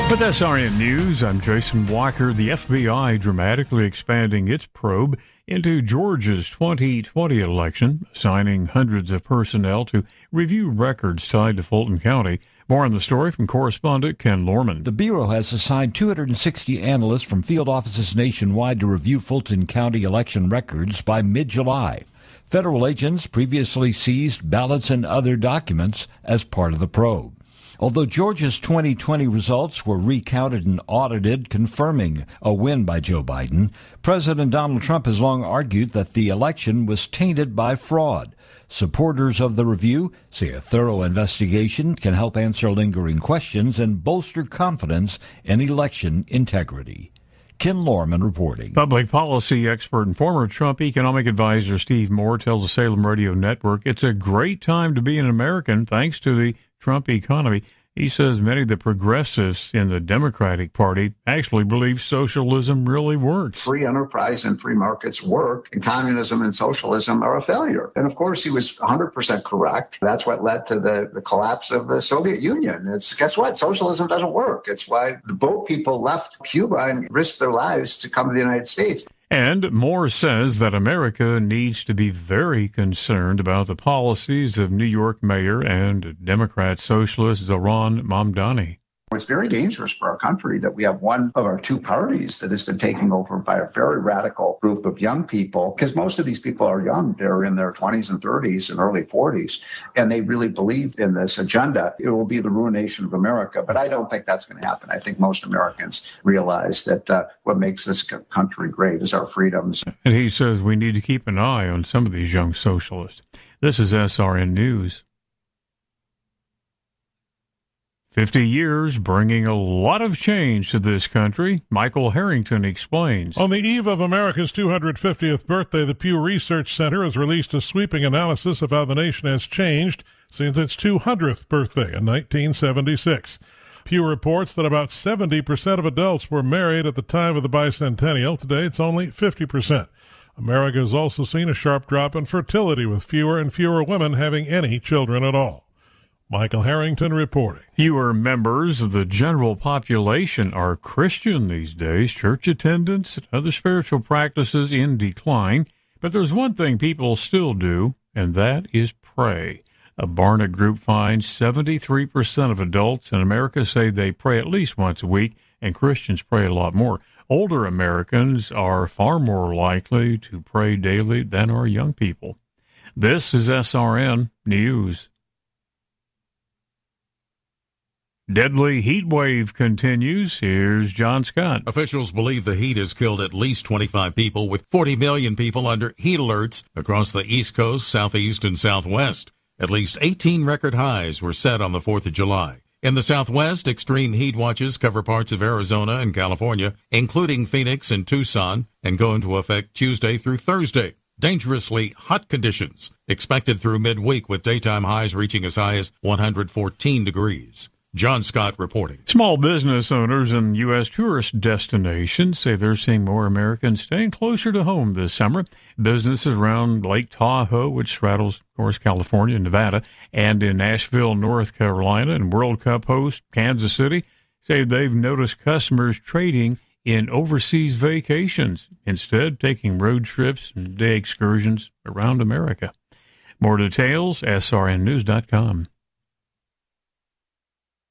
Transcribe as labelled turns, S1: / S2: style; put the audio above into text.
S1: With SRN News, I'm Jason Walker. The FBI dramatically expanding its probe into Georgia's 2020 election, assigning hundreds of personnel to review records tied to Fulton County. More on the story from correspondent Ken Lorman.
S2: The Bureau has assigned 260 analysts from field offices nationwide to review Fulton County election records by mid-July. Federal agents previously seized ballots and other documents as part of the probe. Although Georgia's 2020 results were recounted and audited, confirming a win by Joe Biden, President Donald Trump has long argued that the election was tainted by fraud. Supporters of the review say a thorough investigation can help answer lingering questions and bolster confidence in election integrity. Ken Lorman reporting.
S1: Public policy expert and former Trump economic advisor Steve Moore tells the Salem Radio Network it's a great time to be an American thanks to the Trump economy. He says many of the progressives in the Democratic Party actually believe socialism really works.
S3: Free enterprise and free markets work, and communism and socialism are a failure. And of course, he was 100% correct. That's what led to the collapse of the Soviet Union. Guess what? Socialism doesn't work. It's why the boat people left Cuba and risked their lives to come to the United States.
S1: And Moore says that America needs to be very concerned about the policies of New York Mayor and Democrat socialist Zohran Mamdani.
S3: It's very dangerous for our country that we have one of our two parties that has been taken over by a very radical group of young people, because most of these people are young. They're in their 20s and 30s and early 40s, and they really believe in this agenda. It will be the ruination of America, but I don't think that's going to happen. I think most Americans realize that what makes this country great is our freedoms.
S1: And he says we need to keep an eye on some of these young socialists. This is SRN News. 50 years bringing a lot of change to this country. Michael Harrington explains.
S4: On the eve of America's 250th birthday, the Pew Research Center has released a sweeping analysis of how the nation has changed since its 200th birthday in 1976. Pew reports that about 70% of adults were married at the time of the bicentennial. Today, it's only 50%. America has also seen a sharp drop in fertility, with fewer and fewer women having any children at all. Michael Harrington reporting.
S1: Fewer members of the general population are Christian these days. Church attendance and other spiritual practices in decline. But there's one thing people still do, and that is pray. A Barna Group finds 73% of adults in America say they pray at least once a week, and Christians pray a lot more. Older Americans are far more likely to pray daily than are young people. This is SRN News. Deadly heat wave continues. Here's John Scott.
S5: Officials believe the heat has killed at least 25 people, with 40 million people under heat alerts across the East Coast, Southeast, and Southwest. At least 18 record highs were set on the 4th of July. In the Southwest, extreme heat watches cover parts of Arizona and California, including Phoenix and Tucson, and go into effect Tuesday through Thursday. Dangerously hot conditions expected through midweek, with daytime highs reaching as high as 114 degrees. John Scott reporting.
S1: Small business owners in U.S. tourist destinations say they're seeing more Americans staying closer to home this summer. Businesses around Lake Tahoe, which straddles, of course, California and Nevada, and in Asheville, North Carolina, and World Cup host Kansas City, say they've noticed customers trading in overseas vacations, instead taking road trips and day excursions around America. More details, srnnews.com.